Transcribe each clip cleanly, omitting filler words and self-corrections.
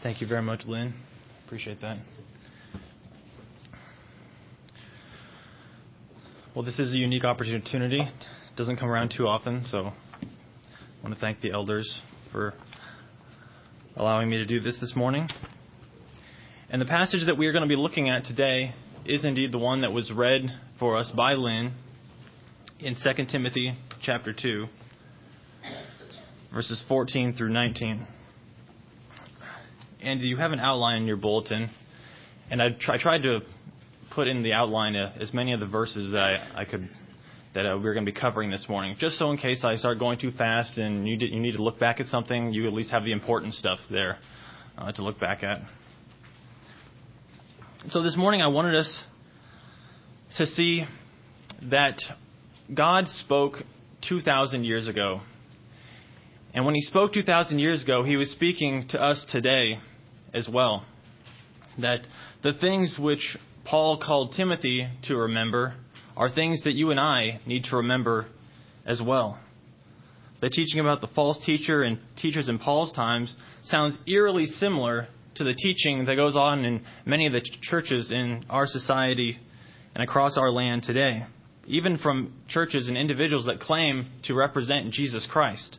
Thank you very much, Lynn. Appreciate that. Well, this is a unique opportunity. It doesn't come around too often, so I want to thank the elders for allowing me to do this morning. And the passage that we are going to be looking at today is indeed the one that was read for us by Lynn in 2 Timothy chapter 2, verses 14 through 19. And you have an outline in your bulletin, and I tried to put in the outline as many of the verses that I could that we're going to be covering this morning, just so in case I start going too fast and you need to look back at something, you at least have the important stuff there to look back at. So this morning I wanted us to see that God spoke 2,000 years ago. And when he spoke 2,000 years ago, he was speaking to us today as well. That the things which Paul called Timothy to remember are things that you and I need to remember as well. The teaching about the false teacher and teachers in Paul's times sounds eerily similar to the teaching that goes on in many of the churches in our society and across our land today, even from churches and individuals that claim to represent Jesus Christ.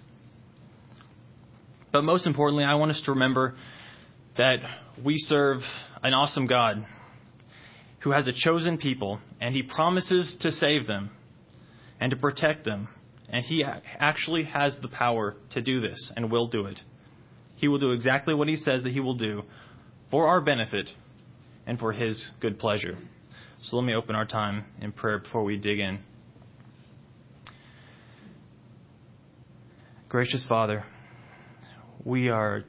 But most importantly, I want us to remember that we serve an awesome God who has a chosen people, and he promises to save them and to protect them. And he actually has the power to do this and will do it. He will do exactly what he says that he will do for our benefit and for his good pleasure. So let me open our time in prayer before we dig in. Gracious Father, we are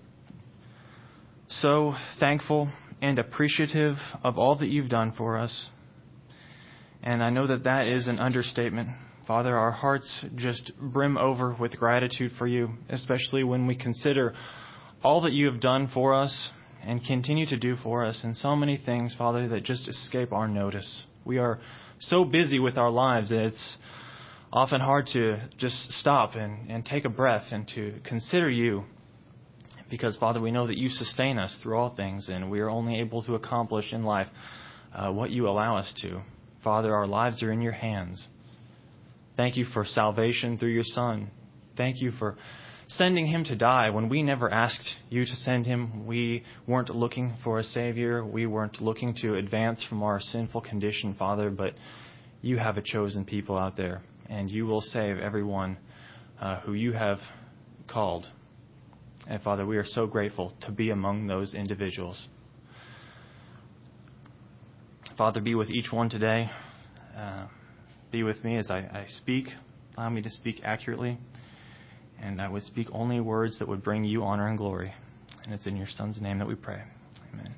so thankful and appreciative of all that you've done for us. And I know that that is an understatement. Father, our hearts just brim over with gratitude for you, especially when we consider all that you have done for us and continue to do for us, and so many things, Father, that just escape our notice. We are so busy with our lives that it's often hard to just stop and take a breath and to consider you. Because, Father, we know that you sustain us through all things, and we are only able to accomplish in life what you allow us to. Father, our lives are in your hands. Thank you for salvation through your Son. Thank you for sending him to die when we never asked you to send him. We weren't looking for a Savior. We weren't looking to advance from our sinful condition, Father, but you have a chosen people out there, and you will save everyone who you have called. And Father, we are so grateful to be among those individuals. Father, be with each one today. Be with me as I speak. Allow me to speak accurately. And I would speak only words that would bring you honor and glory. And it's in your Son's name that we pray. Amen.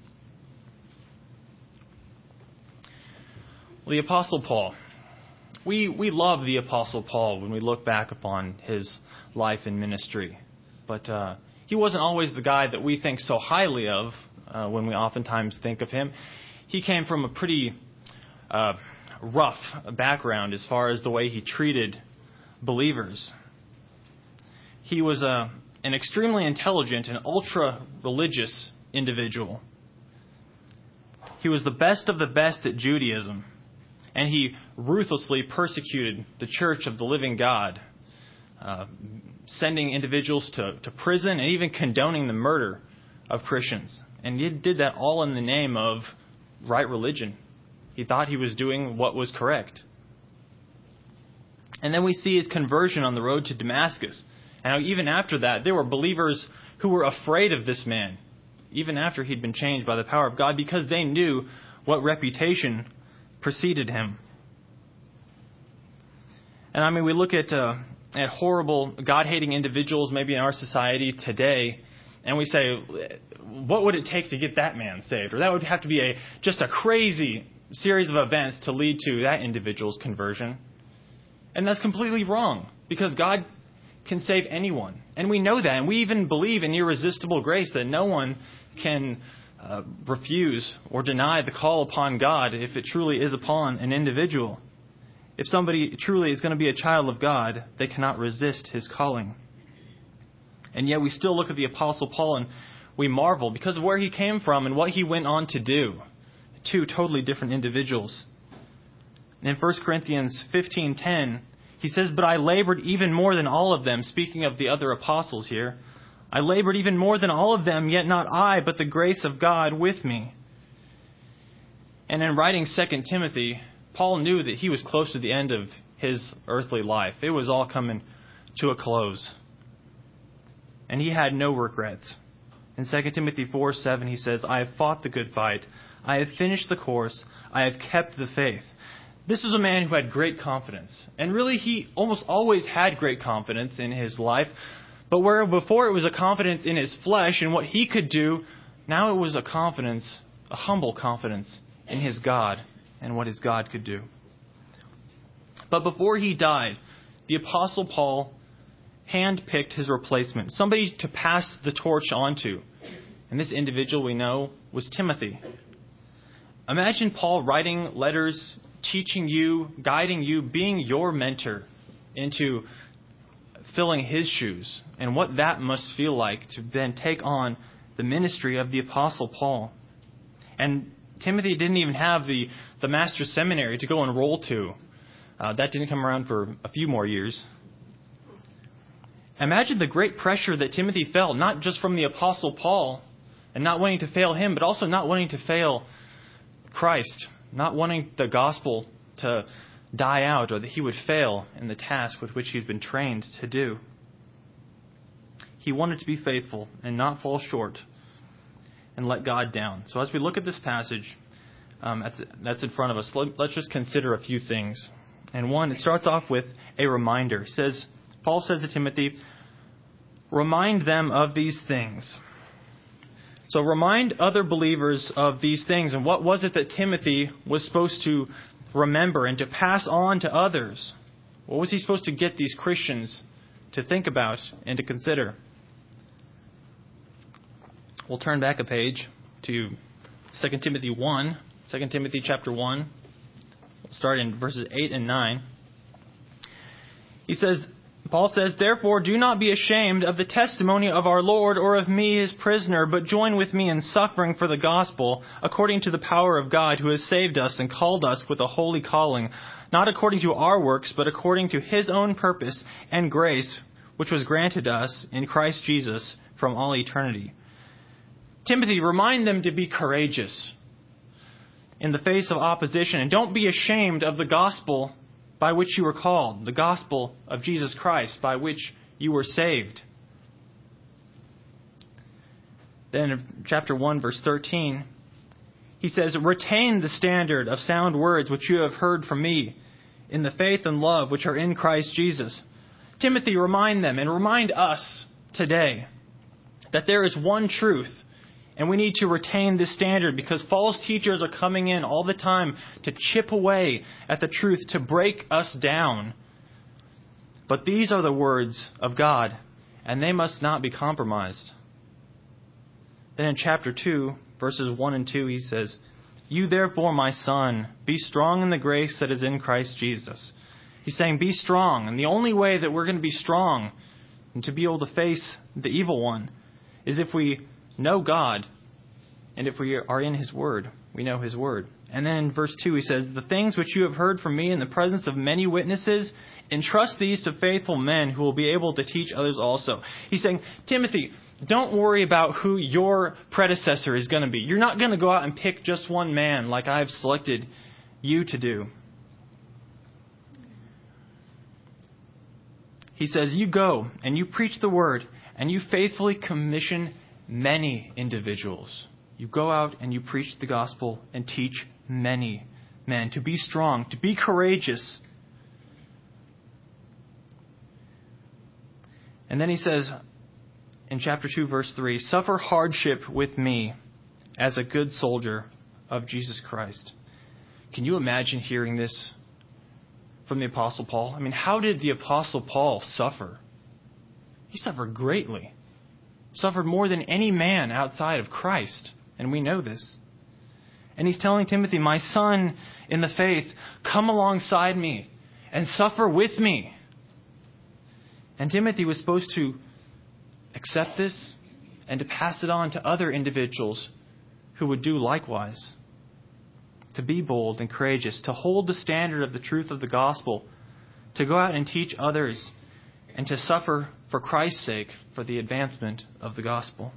Well, the Apostle Paul. We love the Apostle Paul when we look back upon his life and ministry. But he wasn't always the guy that we think so highly of when we oftentimes think of him. He came from a pretty rough background as far as the way he treated believers. He was an extremely intelligent and ultra-religious individual. He was the best of the best at Judaism, and he ruthlessly persecuted the Church of the Living God, sending individuals to prison and even condoning the murder of Christians. And he did that all in the name of right religion. He thought he was doing what was correct. And then we see his conversion on the road to Damascus. And even after that, there were believers who were afraid of this man, even after he'd been changed by the power of God, because they knew what reputation preceded him. And I mean, we look at horrible, God-hating individuals maybe in our society today, and we say, what would it take to get that man saved? Or that would have to be just a crazy series of events to lead to that individual's conversion. And that's completely wrong, because God can save anyone. And we know that, and we even believe in irresistible grace, that no one can refuse or deny the call upon God if it truly is upon an individual. If somebody truly is going to be a child of God, they cannot resist his calling. And yet we still look at the Apostle Paul and we marvel because of where he came from and what he went on to do. Two totally different individuals. And in 1 Corinthians 15:10, he says, "But I labored even more than all of them," speaking of the other apostles here. "I labored even more than all of them, yet not I, but the grace of God with me." And in writing 2 Timothy, Paul knew that he was close to the end of his earthly life. It was all coming to a close. And he had no regrets. In 2 Timothy 4:7, he says, "I have fought the good fight. I have finished the course. I have kept the faith." This was a man who had great confidence. And really, he almost always had great confidence in his life. But where before it was a confidence in his flesh and what he could do, now it was a confidence, a humble confidence in his God and what his God could do. But before he died, the Apostle Paul handpicked his replacement, somebody to pass the torch on to. And this individual we know was Timothy. Imagine Paul writing letters, teaching you, guiding you, being your mentor into filling his shoes, and what that must feel like to then take on the ministry of the Apostle Paul. And Timothy didn't even have the master's seminary to go enroll to. That didn't come around for a few more years. Imagine the great pressure that Timothy felt, not just from the Apostle Paul, and not wanting to fail him, but also not wanting to fail Christ, not wanting the gospel to die out or that he would fail in the task with which he's been trained to do. He wanted to be faithful and not fall short and let God down. So as we look at this passage that's in front of us, let's just consider a few things. And one, it starts off with a reminder. Paul says to Timothy, "Remind them of these things." So remind other believers of these things. And what was it that Timothy was supposed to remember and to pass on to others? What was he supposed to get these Christians to think about and to consider? We'll turn back a page to 2 Timothy 1, 2 Timothy chapter 1. We'll start in verses 8 and 9. Paul says, "Therefore do not be ashamed of the testimony of our Lord or of me his prisoner, but join with me in suffering for the gospel, according to the power of God who has saved us and called us with a holy calling, not according to our works, but according to his own purpose and grace, which was granted us in Christ Jesus from all eternity." Timothy, remind them to be courageous in the face of opposition, and don't be ashamed of the gospel by which you were called, the gospel of Jesus Christ, by which you were saved. Then in chapter 1, verse 13, he says, "Retain the standard of sound words which you have heard from me in the faith and love which are in Christ Jesus." Timothy, remind them and remind us today that there is one truth, and we need to retain this standard because false teachers are coming in all the time to chip away at the truth, to break us down. But these are the words of God, and they must not be compromised. Then in chapter 2, verses 1 and 2, he says, "You therefore, my son, be strong in the grace that is in Christ Jesus." He's saying be strong. And the only way that we're going to be strong and to be able to face the evil one is if we know God, and if we are in his word, we know his word. And then in verse 2 he says, "The things which you have heard from me in the presence of many witnesses, entrust these to faithful men who will be able to teach others also." He's saying, Timothy, don't worry about who your predecessor is going to be. You're not going to go out and pick just one man like I've selected you to do. He says, you go and you preach the word and you faithfully commission many individuals. You go out and you preach the gospel and teach many men to be strong, to be courageous. And then he says in chapter 2, verse 3, "Suffer hardship with me as a good soldier of Jesus Christ." Can you imagine hearing this from the Apostle Paul? I mean, how did the Apostle Paul suffer? He suffered greatly. Suffered more than any man outside of Christ. And we know this. And he's telling Timothy, my son in the faith, come alongside me and suffer with me. And Timothy was supposed to accept this and to pass it on to other individuals who would do likewise. To be bold and courageous, to hold the standard of the truth of the gospel, to go out and teach others, and to suffer for Christ's sake for the advancement of the gospel.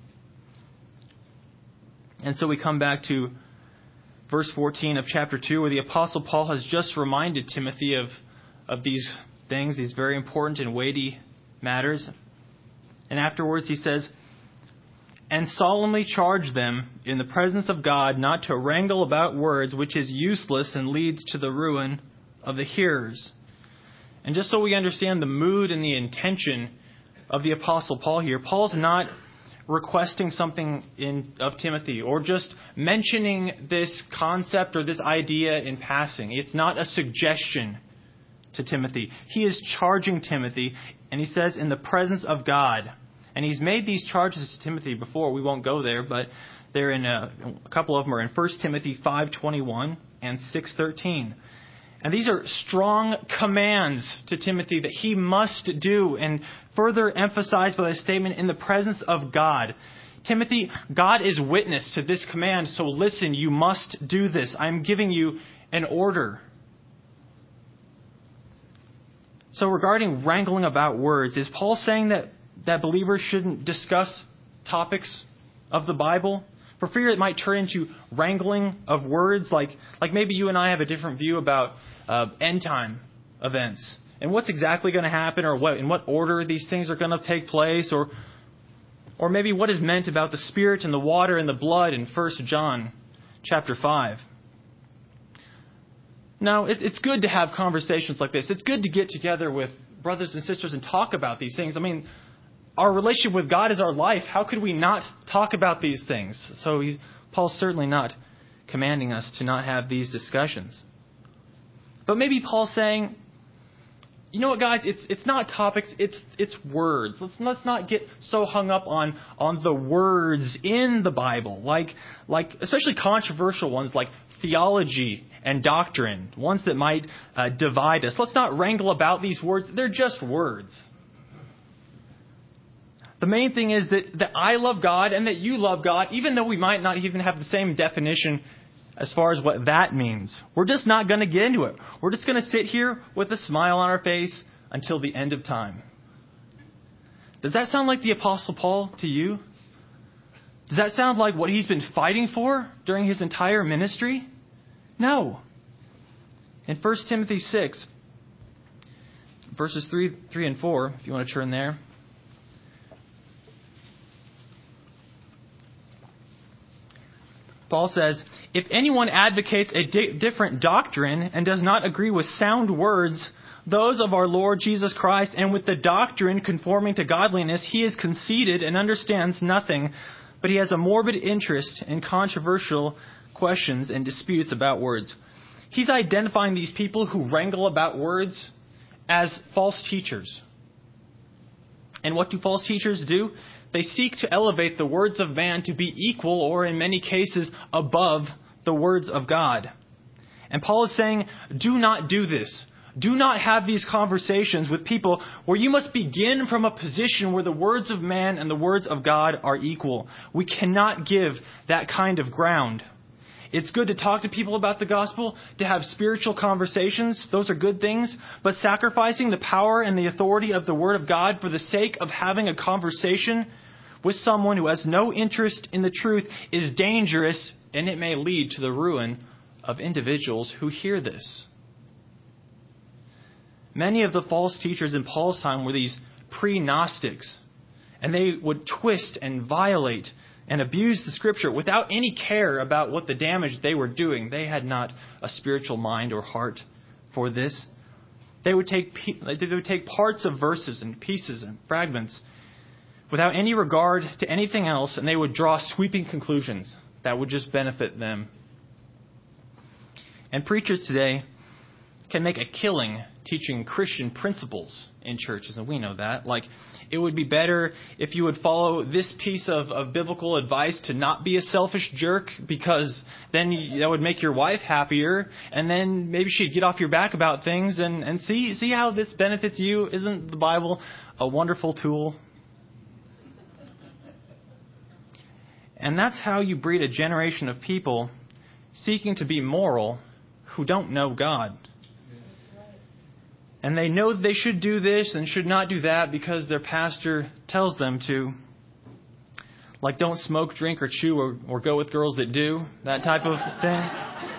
And so we come back to verse 14 of chapter 2, where the Apostle Paul has just reminded Timothy of these things, these very important and weighty matters. And afterwards he says, "And solemnly charge them in the presence of God not to wrangle about words, which is useless and leads to the ruin of the hearers." And just so we understand the mood and the intention of the Apostle Paul here, Paul's not requesting something of Timothy or just mentioning this concept or this idea in passing. It's not a suggestion to Timothy. He is charging Timothy, and he says, in the presence of God. And he's made these charges to Timothy before. We won't go there, but they're in a couple of them are in 1 Timothy 5:21 and 6:13. And these are strong commands to Timothy that he must do, and further emphasized by the statement, in the presence of God. Timothy, God is witness to this command, so listen, you must do this. I'm giving you an order. So regarding wrangling about words, is Paul saying that believers shouldn't discuss topics of the Bible for fear it might turn into wrangling of words? Like maybe you and I have a different view about end time events and what's exactly going to happen, or in what order these things are going to take place, or maybe what is meant about the Spirit and the water and the blood in 1 John chapter 5. Now, it's good to have conversations like this. It's good to get together with brothers and sisters and talk about these things. I mean, our relationship with God is our life. How could we not talk about these things? So Paul's certainly not commanding us to not have these discussions. But maybe Paul's saying, you know what, guys? It's not topics. It's words. Let's not get so hung up on the words in the Bible, like especially controversial ones like theology and doctrine, ones that might divide us. Let's not wrangle about these words. They're just words. The main thing is that I love God and that you love God, even though we might not even have the same definition as far as what that means. We're just not going to get into it. We're just going to sit here with a smile on our face until the end of time. Does that sound like the Apostle Paul to you? Does that sound like what he's been fighting for during his entire ministry? No. In 1 Timothy 6, verses 3 and 4, if you want to turn there. Paul says, "If anyone advocates a different doctrine and does not agree with sound words, those of our Lord Jesus Christ, and with the doctrine conforming to godliness, he is conceited and understands nothing, but he has a morbid interest in controversial questions and disputes about words." He's identifying these people who wrangle about words as false teachers. And what do false teachers do? They seek to elevate the words of man to be equal, or in many cases, above the words of God. And Paul is saying, do not do this. Do not have these conversations with people where you must begin from a position where the words of man and the words of God are equal. We cannot give that kind of ground. It's good to talk to people about the gospel, to have spiritual conversations. Those are good things. But sacrificing the power and the authority of the Word of God for the sake of having a conversation with someone who has no interest in the truth is dangerous, and it may lead to the ruin of individuals who hear this. Many of the false teachers in Paul's time were these pre-Gnostics, and they would twist and violate and abuse the Scripture without any care about what the damage they were doing. They had not a spiritual mind or heart for this. They would take parts of verses and pieces and fragments without any regard to anything else, and they would draw sweeping conclusions that would just benefit them. And preachers today can make a killing teaching Christian principles in churches, and we know that. Like, it would be better if you would follow this piece of biblical advice to not be a selfish jerk, because then that would make your wife happier, and then maybe she'd get off your back about things, and see how this benefits you. Isn't the Bible a wonderful tool? And that's how you breed a generation of people seeking to be moral who don't know God. And they know they should do this and should not do that because their pastor tells them to. Like, don't smoke, drink, or chew, or go with girls that do. That type of thing.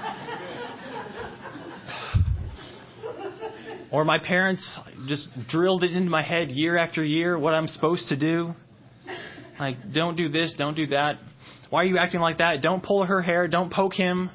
Or my parents just drilled it into my head year after year what I'm supposed to do. Like, don't do this, don't do that. Why are you acting like that? Don't pull her hair, don't poke him.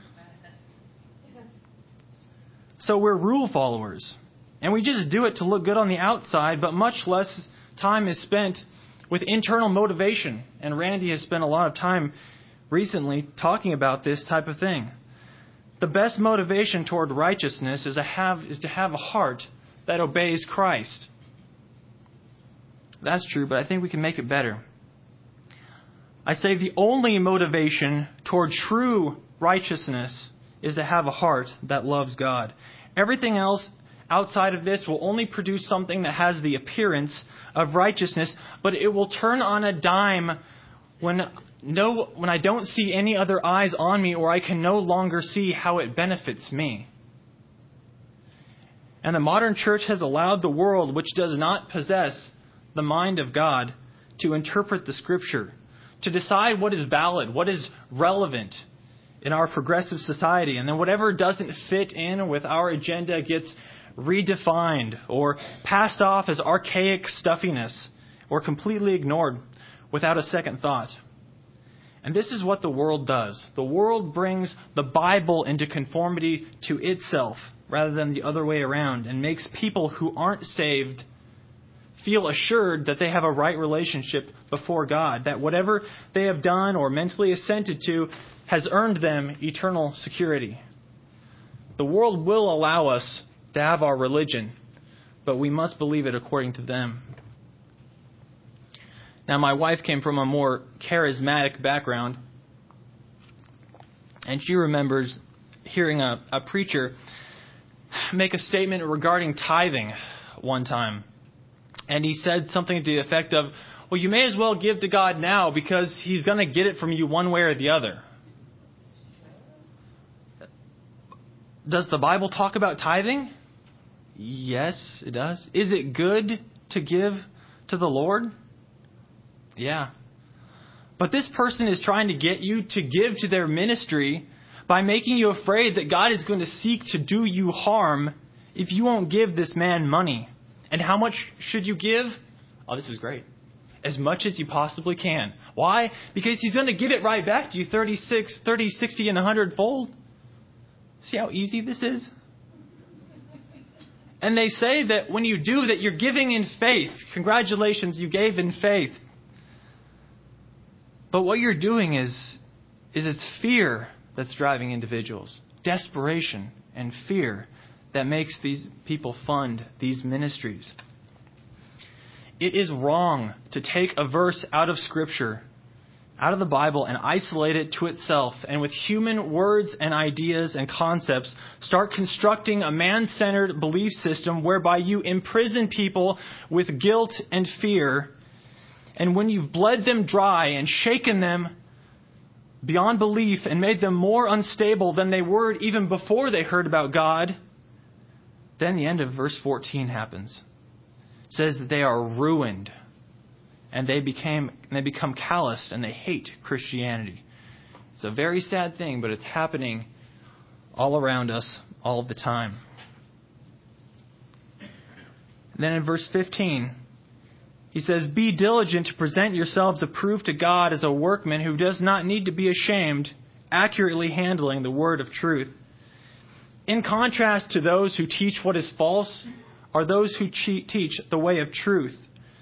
So we're rule followers. And we just do it to look good on the outside, but much less time is spent with internal motivation. And Randy has spent a lot of time recently talking about this type of thing. The best motivation toward righteousness is to have a heart that obeys Christ. That's true, but I think we can make it better. I say the only motivation toward true righteousness is to have a heart that loves God. Everything else outside of this will only produce something that has the appearance of righteousness, but it will turn on a dime when I don't see any other eyes on me, or I can no longer see how it benefits me. And the modern church has allowed the world, which does not possess the mind of God, to interpret the Scripture, to decide what is valid, what is relevant in our progressive society. And then whatever doesn't fit in with our agenda gets redefined or passed off as archaic stuffiness or completely ignored without a second thought. And this is what the world does. The world brings the Bible into conformity to itself rather than the other way around, and makes people who aren't saved feel assured that they have a right relationship before God, that whatever they have done or mentally assented to has earned them eternal security. The world will allow us to have our religion, but we must believe it according to them. Now, my wife came from a more charismatic background, and she remembers hearing a preacher make a statement regarding tithing one time. And he said something to the effect of, well, you may as well give to God now because He's going to get it from you one way or the other. Does the Bible talk about tithing? Yes, it does. Is it good to give to the Lord? Yeah. But this person is trying to get you to give to their ministry by making you afraid that God is going to seek to do you harm if you won't give this man money. And how much should you give? Oh, this is great. As much as you possibly can. Why? Because He's going to give it right back to you 30, 60, and 100-fold. See how easy this is? And they say that when you do that, you're giving in faith. Congratulations, you gave in faith. But what you're doing is it's fear that's driving individuals. Desperation and fear that makes these people fund these ministries. It is wrong to take a verse out of Scripture, out of the Bible, and isolate it to itself, and with human words and ideas and concepts, start constructing a man-centered belief system whereby you imprison people with guilt and fear. And when you've bled them dry and shaken them beyond belief and made them more unstable than they were even before they heard about God, then the end of verse 14 happens. It says that they are ruined and they become calloused and they hate Christianity. It's a very sad thing, but it's happening all around us all the time. And then in verse 15, he says, "Be diligent to present yourselves approved to God as a workman who does not need to be ashamed, accurately handling the word of truth." In contrast to those who teach what is false are those who teach the way of truth.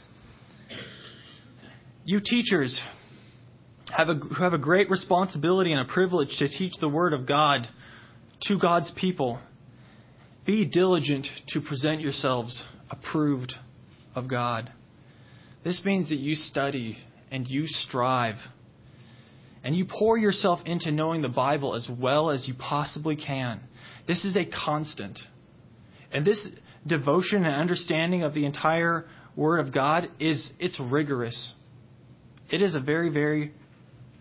You teachers who have a great responsibility and a privilege to teach the Word of God to God's people, be diligent to present yourselves approved of God. This means that you study and you strive and you pour yourself into knowing the Bible as well as you possibly can. This is a constant. And this devotion and understanding of the entire Word of God it's rigorous. It is a very, very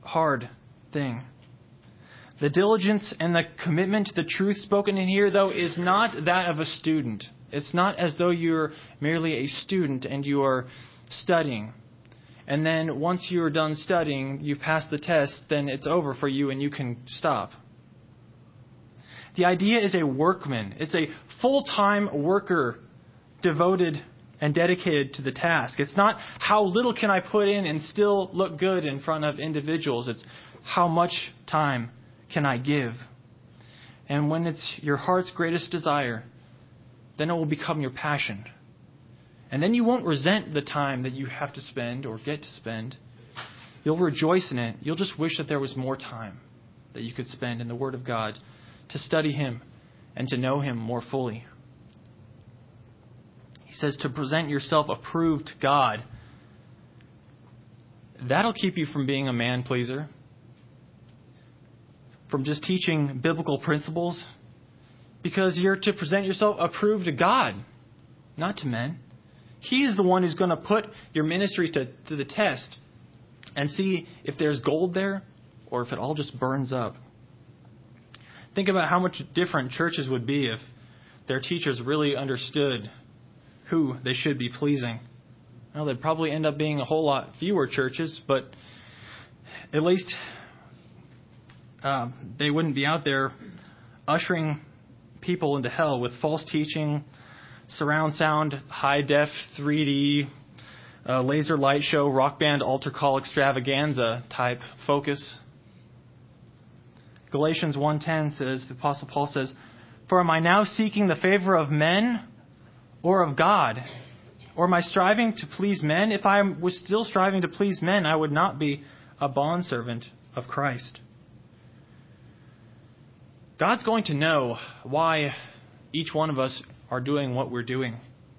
hard thing. The diligence and the commitment to the truth spoken in here, though, is not that of a student. It's not as though you're merely a student and you are studying. And then once you're done studying, you've passed the test, then it's over for you and you can stop. The idea is a workman. It's a full-time worker devoted and dedicated to the task. It's not how little can I put in and still look good in front of individuals. It's how much time can I give. And when it's your heart's greatest desire, then it will become your passion. And then you won't resent the time that you have to spend or get to spend. You'll rejoice in it. You'll just wish that there was more time that you could spend in the Word of God to study Him and to know Him more fully. He says to present yourself approved to God. That'll keep you from being a man-pleaser, from just teaching biblical principles, because you're to present yourself approved to God, not to men. He is the one who's going to put your ministry to the test and see if there's gold there or if it all just burns up. Think about how much different churches would be if their teachers really understood who they should be pleasing. Well, there'd probably end up being a whole lot fewer churches, but at least they wouldn't be out there ushering people into hell with false teaching, surround sound, high-def, 3D, laser light show, rock band, altar call extravaganza type focus. Galatians 1:10 says, the Apostle Paul says, "For am I now seeking the favor of men or of God? Or am I striving to please men? If I was still striving to please men, I would not be a bondservant of Christ." God's going to know why each one of us are doing what we're doing.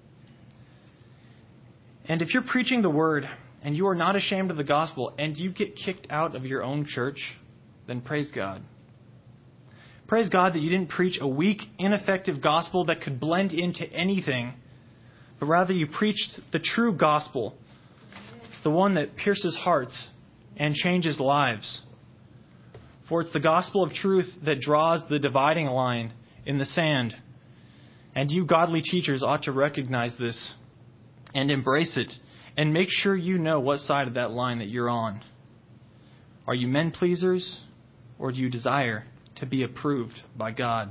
And if you're preaching the Word and you are not ashamed of the gospel and you get kicked out of your own church, then praise God. Praise God that you didn't preach a weak, ineffective gospel that could blend into anything, but rather you preached the true gospel, the one that pierces hearts and changes lives. For it's the gospel of truth that draws the dividing line in the sand. And you godly teachers ought to recognize this and embrace it and make sure you know what side of that line that you're on. Are you men pleasers, or do you desire to be approved by God?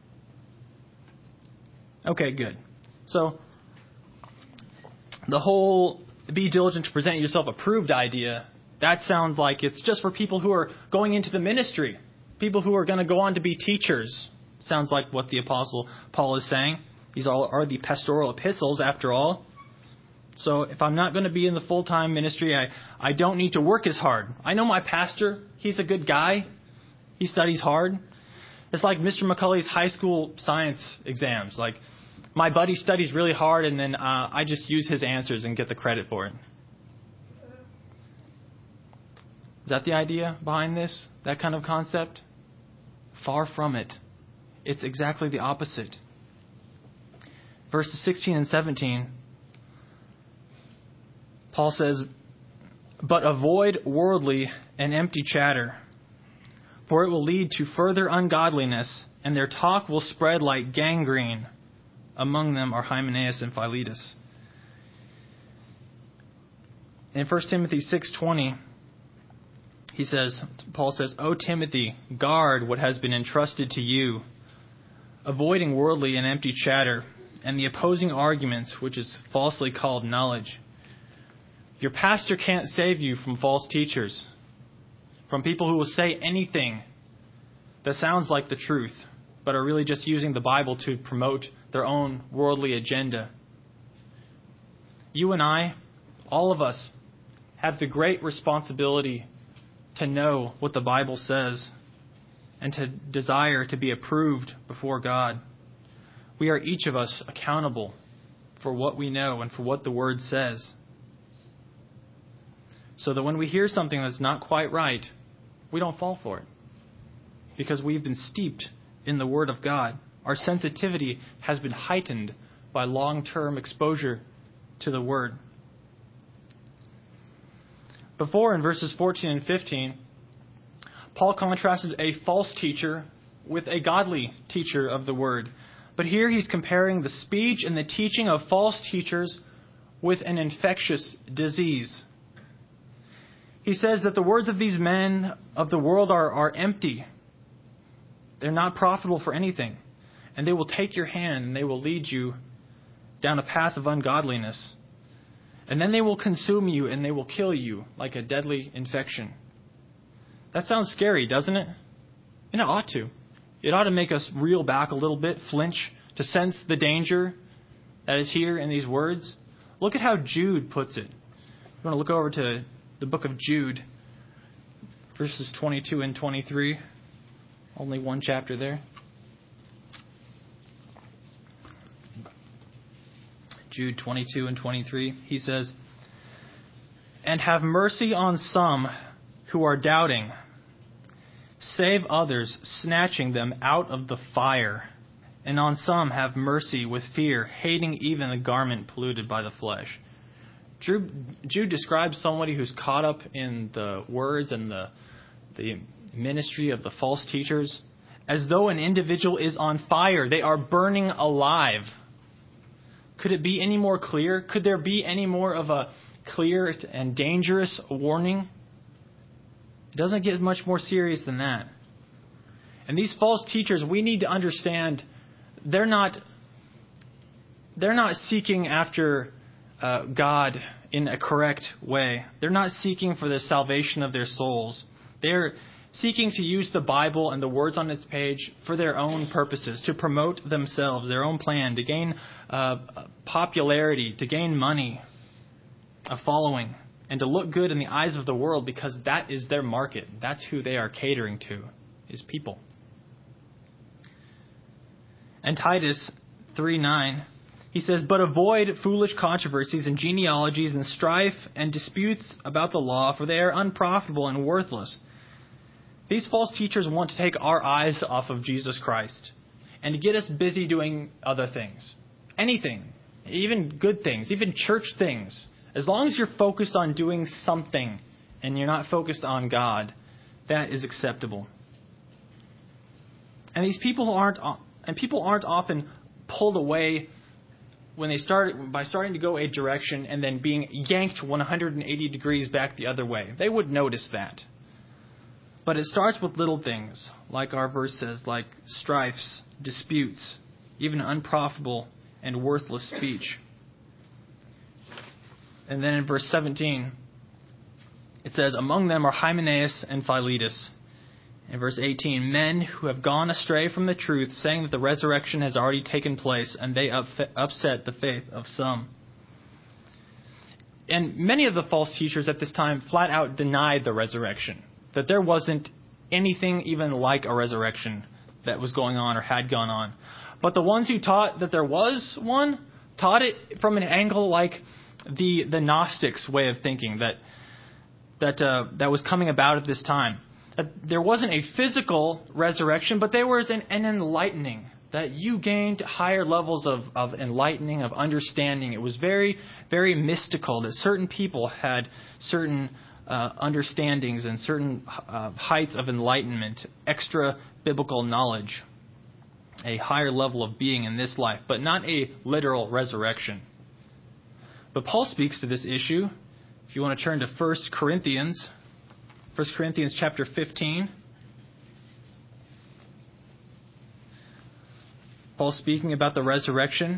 Okay, good. So the whole be diligent to present yourself approved idea, that sounds like it's just for people who are going into the ministry, people who are going to go on to be teachers. Sounds like what the Apostle Paul is saying. These all are the pastoral epistles, after all. So if I'm not going to be in the full-time ministry, I don't need to work as hard. I know my pastor. He's a good guy. He studies hard. It's like Mr. McCulley's high school science exams. Like, my buddy studies really hard, and then I just use his answers and get the credit for it. Is that the idea behind this? That kind of concept? Far from it. It's exactly the opposite. Verses 16 and 17, Paul says, "But avoid worldly and empty chatter, for it will lead to further ungodliness, and their talk will spread like gangrene. Among them are Hymenaeus and Philetus." In 1 Timothy 6:20, Paul says, "O Timothy, guard what has been entrusted to you, avoiding worldly and empty chatter, and the opposing arguments, which is falsely called knowledge." Your pastor can't save you from false teachers, from people who will say anything that sounds like the truth, but are really just using the Bible to promote their own worldly agenda. You and I, all of us, have the great responsibility to know what the Bible says and to desire to be approved before God. We are each of us accountable for what we know and for what the Word says. So that when we hear something that's not quite right, we don't fall for it. Because we've been steeped in the Word of God. Our sensitivity has been heightened by long-term exposure to the Word. Before, in verses 14 and 15, Paul contrasted a false teacher with a godly teacher of the word. But here he's comparing the speech and the teaching of false teachers with an infectious disease. He says that the words of these men of the world are empty. They're not profitable for anything. And they will take your hand and they will lead you down a path of ungodliness. And then they will consume you and they will kill you like a deadly infection. That sounds scary, doesn't it? And it ought to. It ought to make us reel back a little bit, flinch, to sense the danger that is here in these words. Look at how Jude puts it. You want to look over to the book of Jude, verses 22 and 23. Only one chapter there. Jude 22 and 23. He says, "And have mercy on some who are doubting. Save others, snatching them out of the fire. And on some have mercy with fear, hating even the garment polluted by the flesh." Jude describes somebody who's caught up in the words and the ministry of the false teachers as though an individual is on fire. They are burning alive. Could it be any more clear? Could there be any more of a clear and dangerous warning? It doesn't get much more serious than that. And these false teachers, we need to understand, they're not seeking after God in a correct way. They're not seeking for the salvation of their souls. They're seeking to use the Bible and the words on its page for their own purposes, to promote themselves, their own plan, to gain popularity, to gain money, a following, and to look good in the eyes of the world because that is their market. That's who they are catering to, is people. And Titus 3:9, he says, "But avoid foolish controversies and genealogies and strife and disputes about the law, for they are unprofitable and worthless." These false teachers want to take our eyes off of Jesus Christ and to get us busy doing other things. Anything, even good things, even church things. As long as you're focused on doing something and you're not focused on God, that is acceptable. And people aren't often pulled away when they by starting to go a direction and then being yanked 180 degrees back the other way. They would notice that. But it starts with little things, like our verse says, like strifes, disputes, even unprofitable and worthless speech. And then in verse 17, it says, "Among them are Hymenaeus and Philetus." In verse 18, "Men who have gone astray from the truth, saying that the resurrection has already taken place, and they upset the faith of some." And many of the false teachers at this time flat out denied the resurrection, that there wasn't anything even like a resurrection that was going on or had gone on. But the ones who taught that there was one taught it from an angle like the Gnostics' way of thinking that was coming about at this time. There wasn't a physical resurrection, but there was an enlightening, that you gained higher levels of enlightening, of understanding. It was very, very mystical, that certain people had certain understandings and certain heights of enlightenment, extra biblical knowledge, a higher level of being in this life, but not a literal resurrection. But Paul speaks to this issue. If you want to turn to 1 Corinthians chapter 15. Paul's speaking about the resurrection.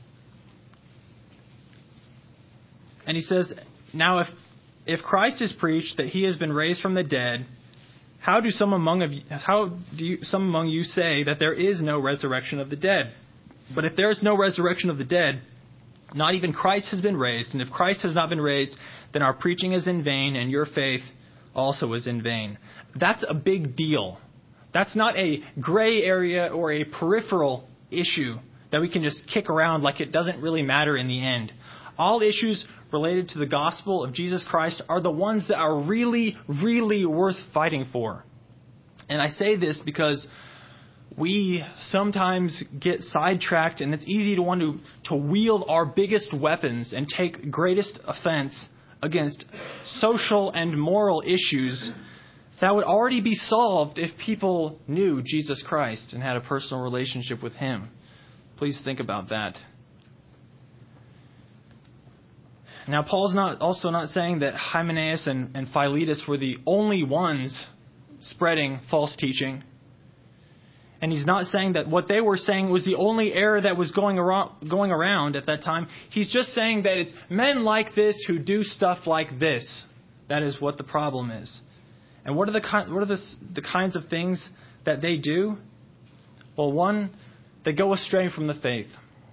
And he says, "Now if Christ is preached that he has been raised from the dead, how do some among you say that there is no resurrection of the dead? But if there is no resurrection of the dead, not even Christ has been raised. And if Christ has not been raised, then our preaching is in vain, and your faith also is in vain." That's a big deal. That's not a gray area or a peripheral issue that we can just kick around like it doesn't really matter in the end. All issues related to the gospel of Jesus Christ are the ones that are really, really worth fighting for. And I say this because we sometimes get sidetracked, and it's easy to want to wield our biggest weapons and take greatest offense against social and moral issues That would already be solved if people knew Jesus Christ and had a personal relationship with Him. Please think about that. Now, Paul's also not saying that Hymenaeus and Philetus were the only ones spreading false teaching. And he's not saying that what they were saying was the only error that was going around at that time. He's just saying that it's men like this who do stuff like this. That is what the problem is. And what are the kinds of things that they do? Well, one, they go astray from the faith.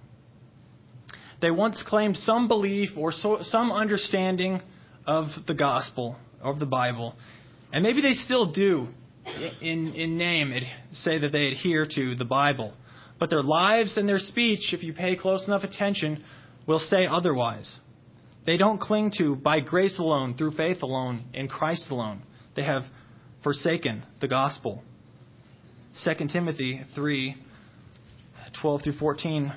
They once claimed some belief or some understanding of the gospel, of the Bible. And maybe they still do, in name, say that they adhere to the Bible. But their lives and their speech, if you pay close enough attention, will say otherwise. They don't cling to by grace alone, through faith alone, in Christ alone. They have forsaken the gospel. 2 Timothy 3:12 through 14.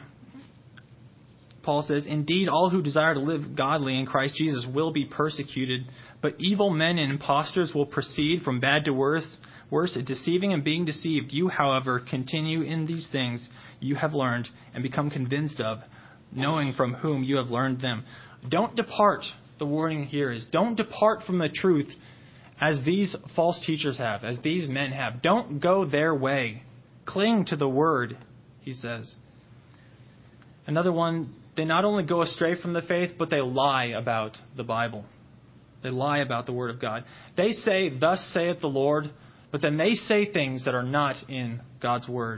Paul says, "Indeed, all who desire to live godly in Christ Jesus will be persecuted, but evil men and impostors will proceed from bad to worse, deceiving and being deceived. You, however, continue in these things you have learned and become convinced of, knowing from whom you have learned them." Don't depart, the warning here is, don't depart from the truth as these false teachers have, as these men have. Don't go their way. Cling to the word, he says. Another one, they not only go astray from the faith, but they lie about the Bible. They lie about the Word of God. They say, "Thus saith the Lord," but then they say things that are not in God's Word.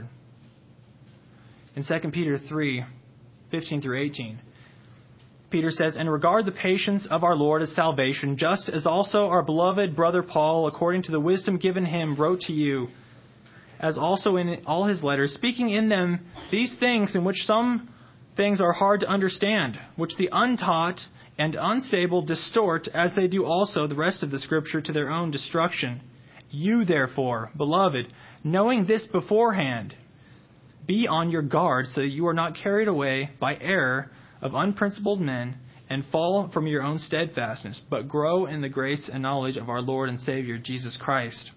In 2 Peter 3:15 through 18, Peter says, "And regard the patience of our Lord as salvation, just as also our beloved brother Paul, according to the wisdom given him, wrote to you, as also in all his letters, speaking in them these things in which some things are hard to understand, which the untaught and unstable distort, as they do also the rest of the Scripture, to their own destruction. You, therefore, beloved, knowing this beforehand, be on your guard so that you are not carried away by error of unprincipled men and fall from your own steadfastness, but grow in the grace and knowledge of our Lord and Savior, Jesus Christ."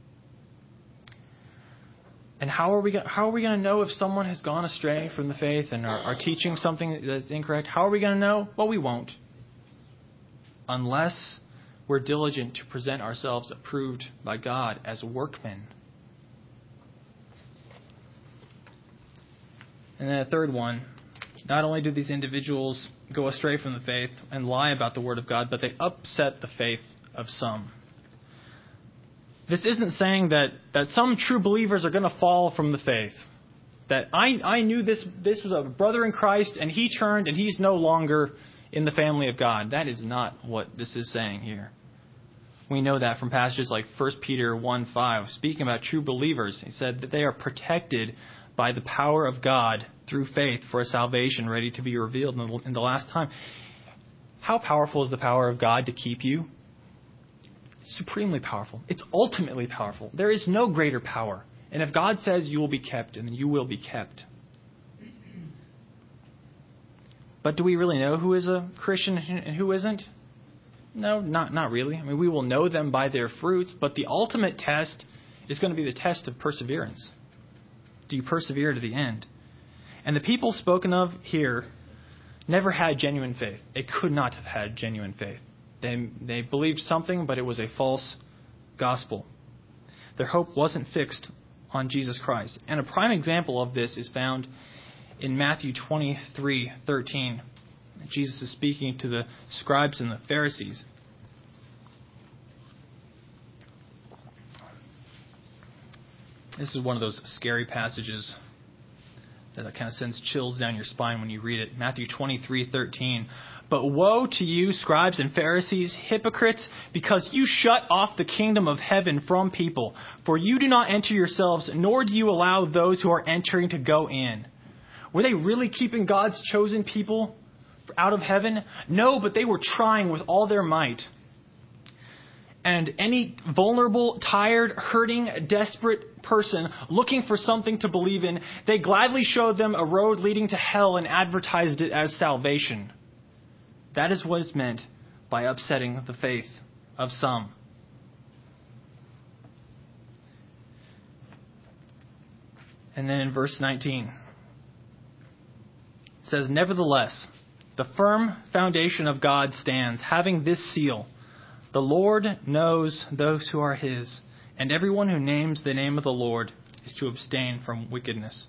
And how are we going to know if someone has gone astray from the faith and are teaching something that's incorrect? How are we going to know? Well, we won't. Unless we're diligent to present ourselves approved by God as workmen. And then a third one. Not only do these individuals go astray from the faith and lie about the Word of God, but they upset the faith of some. This isn't saying that some true believers are going to fall from the faith. That I knew this was a brother in Christ and he turned and he's no longer in the family of God. That is not what this is saying here. We know that from passages like 1 Peter 1:5. Speaking about true believers, he said that they are protected by the power of God through faith for a salvation ready to be revealed in the last time. How powerful is the power of God to keep you? Supremely powerful. It's ultimately powerful. There is no greater power. And if God says you will be kept, then you will be kept. But do we really know who is a Christian and who isn't? No, not really. I mean, we will know them by their fruits, but the ultimate test is going to be the test of perseverance. Do you persevere to the end? And the people spoken of here never had genuine faith. They could not have had genuine faith. They believed something, but it was a false gospel. Their hope wasn't fixed on Jesus Christ. And a prime example of this is found in Matthew 23:13. Jesus is speaking to the scribes and the Pharisees. This is one of those scary passages that kind of sends chills down your spine when you read it. Matthew 23:13. "But woe to you, scribes and Pharisees, hypocrites, because you shut off the kingdom of heaven from people. For you do not enter yourselves, nor do you allow those who are entering to go in." Were they really keeping God's chosen people out of heaven? No, but they were trying with all their might. And any vulnerable, tired, hurting, desperate person looking for something to believe in, they gladly showed them a road leading to hell and advertised it as salvation. That is what is meant by upsetting the faith of some. And then in verse 19, it says, "Nevertheless, the firm foundation of God stands, having this seal: the Lord knows those who are his, and everyone who names the name of the Lord is to abstain from wickedness."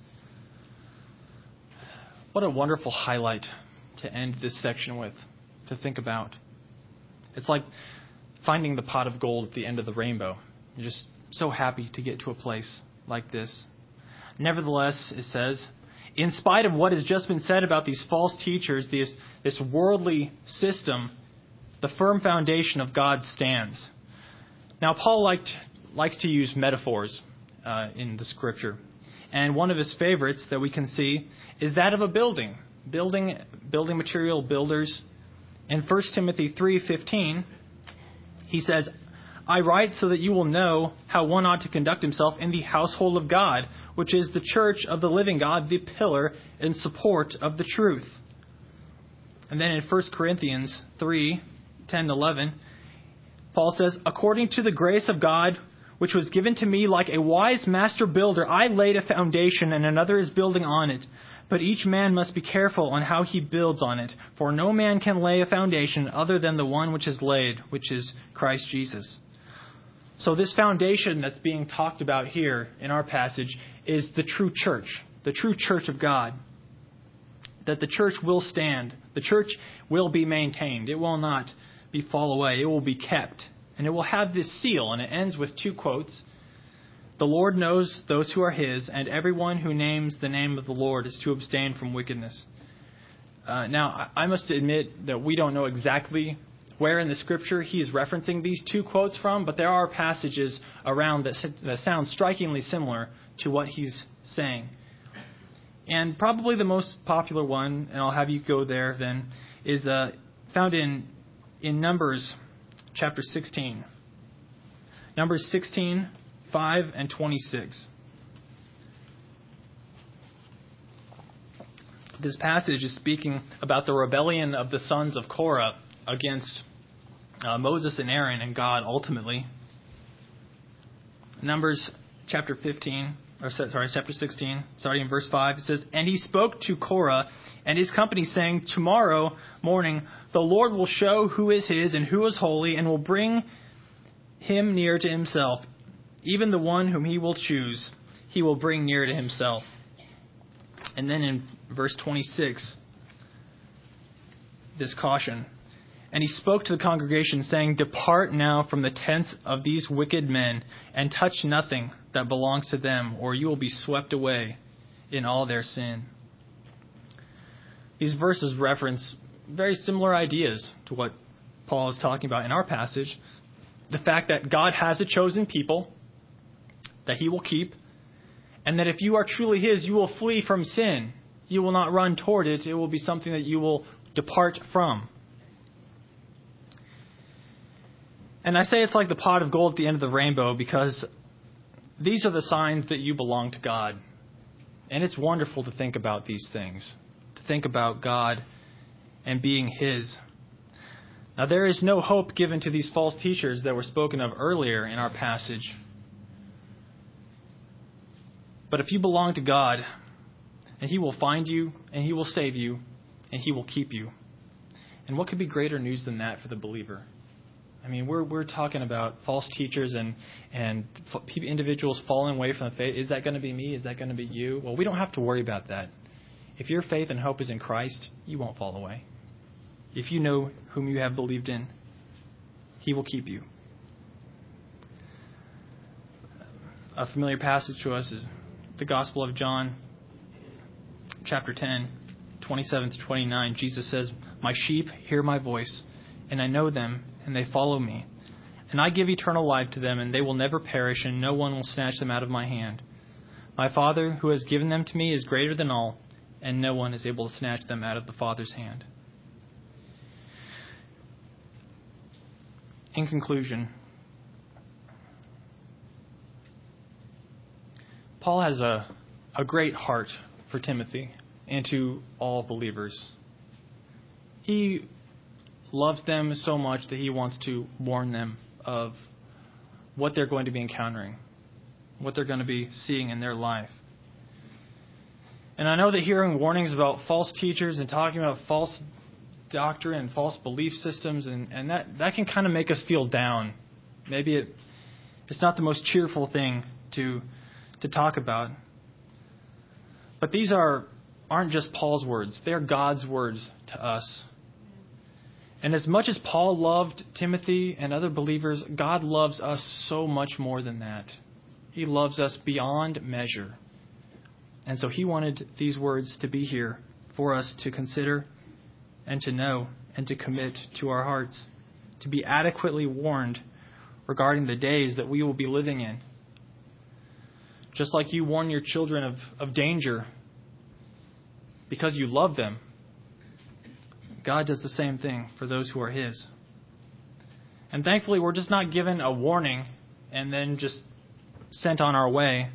What a wonderful highlight to end this section with, to think about. It's like finding the pot of gold at the end of the rainbow. You're just so happy to get to a place like this. Nevertheless, it says, in spite of what has just been said about these false teachers, this worldly system, the firm foundation of God stands. Now, Paul likes to use metaphors in the Scripture. And one of his favorites that we can see is that of a building. Building material builders. In 1 Timothy 3:15, he says, "I write so that you will know how one ought to conduct himself in the household of God, which is the church of the living God, the pillar and support of the truth." And then in 1 Corinthians 3:10-11, Paul says, "According to the grace of God, which was given to me like a wise master builder, I laid a foundation and another is building on it. But each man must be careful on how he builds on it. For no man can lay a foundation other than the one which is laid, which is Christ Jesus." So this foundation that's being talked about here in our passage is the true church of God. That the church will stand. The church will be maintained. It will not fall away. It will be kept. And it will have this seal, and it ends with two quotes. "The Lord knows those who are his, and everyone who names the name of the Lord is to abstain from wickedness." Now, I must admit that we don't know exactly where in the Scripture he's referencing these two quotes from, but there are passages around that sound strikingly similar to what he's saying. And probably the most popular one, and I'll have you go there then, is found in Numbers chapter 16. Numbers 16, 5 and 26. This passage is speaking about the rebellion of the sons of Korah against Moses and Aaron and God ultimately. Numbers chapter 16, starting in verse 5, it says, "And he spoke to Korah and his company, saying, Tomorrow morning the Lord will show who is his and who is holy, and will bring him near to himself. Even the one whom he will choose, he will bring near to himself." And then in verse 26, this caution. "And he spoke to the congregation, saying, Depart now from the tents of these wicked men, and touch nothing that belongs to them, or you will be swept away in all their sin." These verses reference very similar ideas to what Paul is talking about in our passage. The fact that God has a chosen people that he will keep, and that if you are truly his, you will flee from sin. You will not run toward it. It will be something that you will depart from. And I say it's like the pot of gold at the end of the rainbow because these are the signs that you belong to God. And it's wonderful to think about these things, to think about God and being his. Now, there is no hope given to these false teachers that were spoken of earlier in our passage. But if you belong to God, and he will find you, and he will save you, and he will keep you. And what could be greater news than that for the believer? I mean, we're talking about false teachers and individuals falling away from the faith. Is that going to be me? Is that going to be you? Well, we don't have to worry about that. If your faith and hope is in Christ, you won't fall away. If you know whom you have believed in, he will keep you. A familiar passage to us is the Gospel of John, chapter 10, 27 to 29. Jesus says, "My sheep hear my voice, and I know them, and they follow me. And I give eternal life to them, and they will never perish, and no one will snatch them out of my hand. My Father, who has given them to me, is greater than all, and no one is able to snatch them out of the Father's hand." In conclusion, Paul has a great heart for Timothy and to all believers. He loves them so much that he wants to warn them of what they're going to be encountering, what they're going to be seeing in their life. And I know that hearing warnings about false teachers and talking about false doctrine and false belief systems, and that can kind of make us feel down. Maybe it's not the most cheerful thing to talk about. But these aren't just Paul's words. They are God's words to us. And as much as Paul loved Timothy and other believers, God loves us so much more than that. He loves us beyond measure. And so he wanted these words to be here for us to consider and to know and to commit to our hearts, to be adequately warned regarding the days that we will be living in. Just like you warn your children of danger because you love them, God does the same thing for those who are His. And thankfully, we're just not given a warning and then just sent on our way.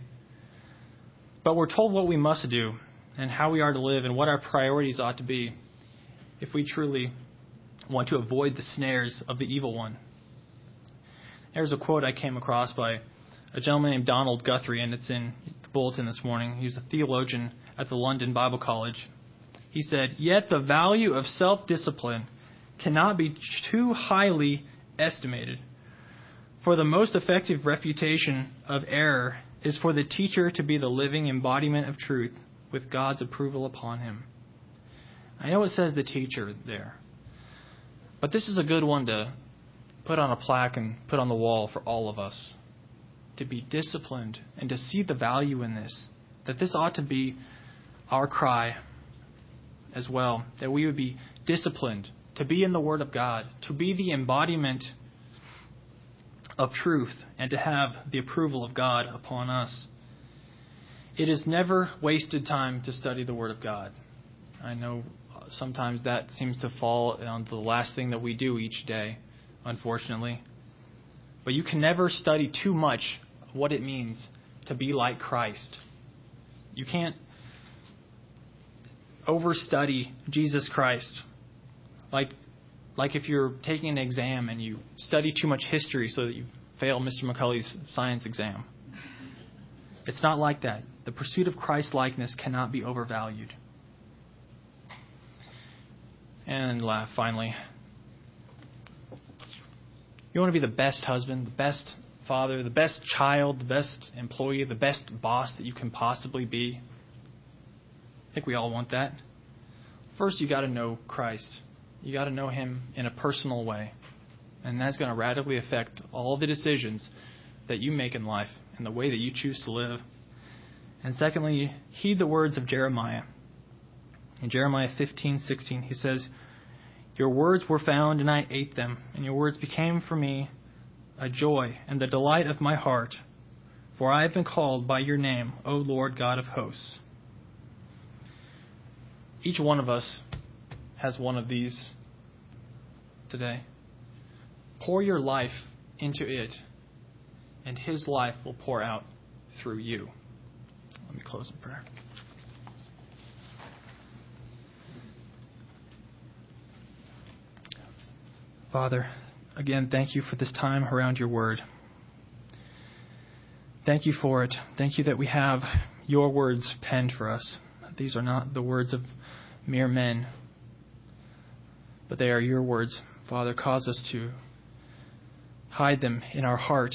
But we're told what we must do and how we are to live and what our priorities ought to be if we truly want to avoid the snares of the evil one. There's a quote I came across by a gentleman named Donald Guthrie, and it's in the bulletin this morning. He was a theologian at the London Bible College. He said, "Yet the value of self-discipline cannot be too highly estimated. For the most effective refutation of error is for the teacher to be the living embodiment of truth with God's approval upon him." I know it says the teacher there, but this is a good one to put on a plaque and put on the wall for all of us. To be disciplined and to see the value in this, that this ought to be our cry as well, that we would be disciplined to be in the Word of God, to be the embodiment of truth, and to have the approval of God upon us. It is never wasted time to study the Word of God. I know sometimes that seems to fall on the last thing that we do each day, unfortunately. But you can never study too much what it means to be like Christ. You can't overstudy Jesus Christ. Like if you're taking an exam and you study too much history so that you fail Mr. McCulley's science exam. It's not like that. The pursuit of Christ-likeness cannot be overvalued. And finally, you want to be the best husband, the best father, the best child, the best employee, the best boss that you can possibly be. I think we all want that. First, you got to know Christ. You got to know Him in a personal way. And that's going to radically affect all the decisions that you make in life and the way that you choose to live. And secondly, heed the words of Jeremiah. In Jeremiah 15:16, he says, "Your words were found and I ate them, and your words became for me a joy and the delight of my heart. For I have been called by your name, O Lord God of hosts." Each one of us has one of these today. Pour your life into it, and His life will pour out through you. Let me close in prayer. Father, again, thank you for this time around your word. Thank you for it. Thank you that we have your words penned for us. These are not the words of mere men, but they are your words. Father, cause us to hide them in our heart,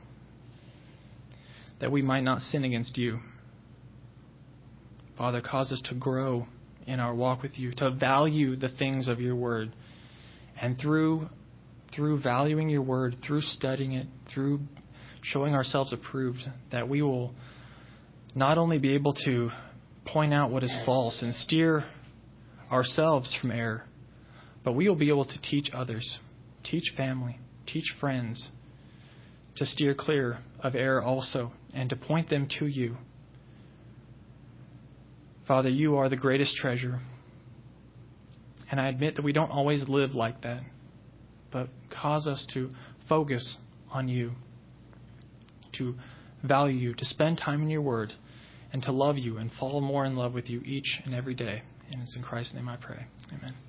that we might not sin against you. Father, cause us to grow in our walk with you, to value the things of your word. And through valuing your word, through studying it, through showing ourselves approved, that we will not only be able to point out what is false and steer ourselves from error, but we will be able to teach others, teach family, teach friends, to steer clear of error also, and to point them to you. Father, you are the greatest treasure. And I admit that we don't always live like that. But cause us to focus on you, to value you, to spend time in your word, and to love you and fall more in love with you each and every day. And it's in Christ's name I pray. Amen.